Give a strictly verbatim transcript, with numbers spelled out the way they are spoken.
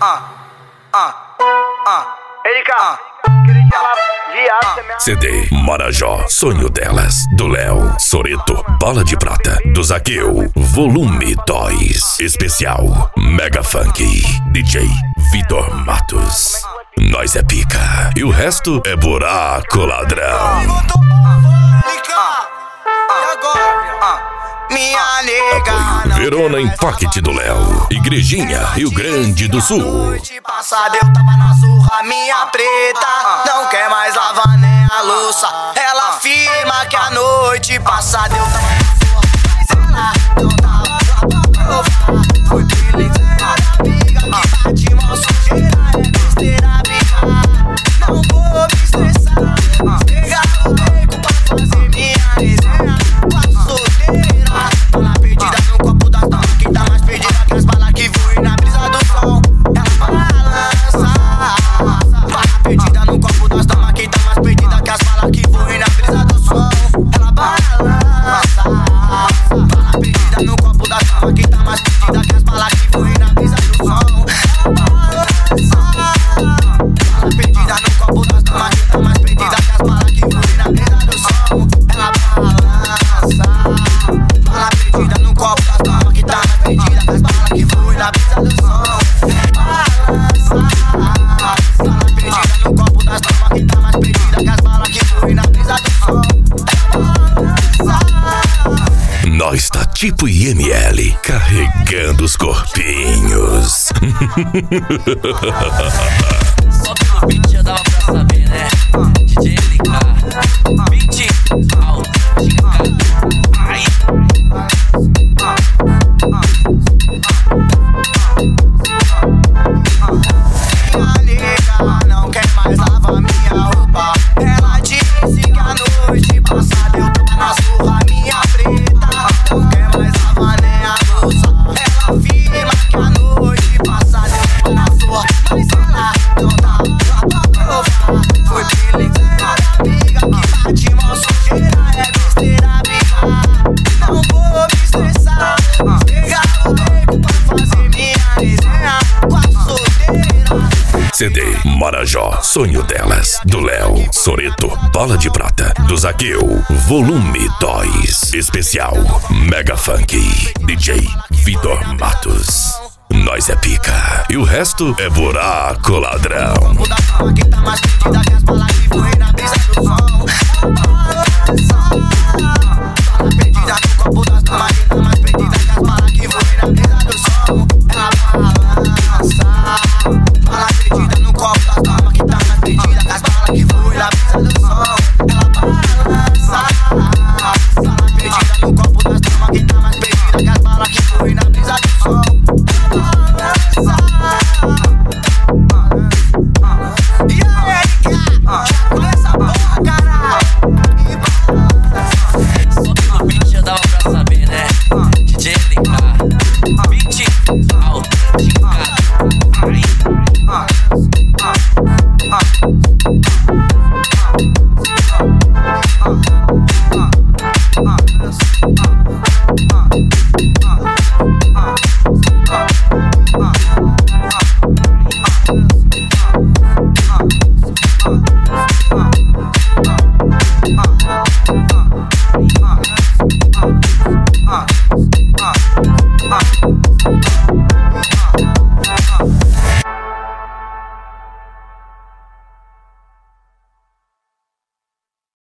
ah, ah, ah. Erika, queria te falar, viado, você me... C D Marajó, Sonho Delas, do Léo, Soreto, Bala de Prata, do Zaqueu, volume dois, especial, Mega Funk, D J Vitor Matos. Nós é pica, e o resto é buraco ladrão. Minha nega, Apoio Verona Impact do Léo, Igrejinha, Rio Grande do Sul. noite passada eu tava na surra, minha preta não quer mais lavar nem a louça. Ela afirma que a noite passada eu tava na surra, mas ela não tava lá pra provar. Foi brilhante, amiga que bate mó sujeira, é besteira brigar. Não vou me estressar, pegar o beco pra fazer minha resenha. Quase solteira, ela perdida no copo das damas, quem tá mais perdida que as balas que voem na brisa do som. Ela balança, bala perdida no copo das damas, quem tá mais perdida que as balas que voem na brisa do som. Ela balança, bala perdida no copo das damas, quem tá mais perdida que as balas que voem na brisa do som. Ela balança, bala perdida no copo das damas, quem tá mais perdida que as balas que voem na brisa do som. Ela balança, bala perdida no copo das damas, quem tá mais perdida que as balas que voem na brisa do som. Balança, bala perdida no copo das damas, quem tá mais perdida que as balas que voem na brisa do som. Nós tá tipo I M L, carregando os corpinhos. Só pelo beat já dava pra saber, né? D J L K, beat alto, ai. Minha nega não quer mais lavar minha roupa. Ela disse que a noite passada eu tava na surra, minha preta não quer mais lavar nem a louça. Ela afirma que a noite passada eu tava na surra, mas ela não tava lá pra provar. Foi brilhante, amiga que bate mó sujeira, é besteira brigar. Não vou me estressar, pegar o beco pra fazer minha resenha. Quase solteira. C D Marajó, Sonho Delas, do Léo, Soreto, Bala de Prata, do Zaqueu, volume dois, especial, Mega Funk, D J Vitor Matos. Nós é pica, e o resto é buraco ladrão. O da fama que tá mais perdida que as balas que voem na brisa do som. Ela balança,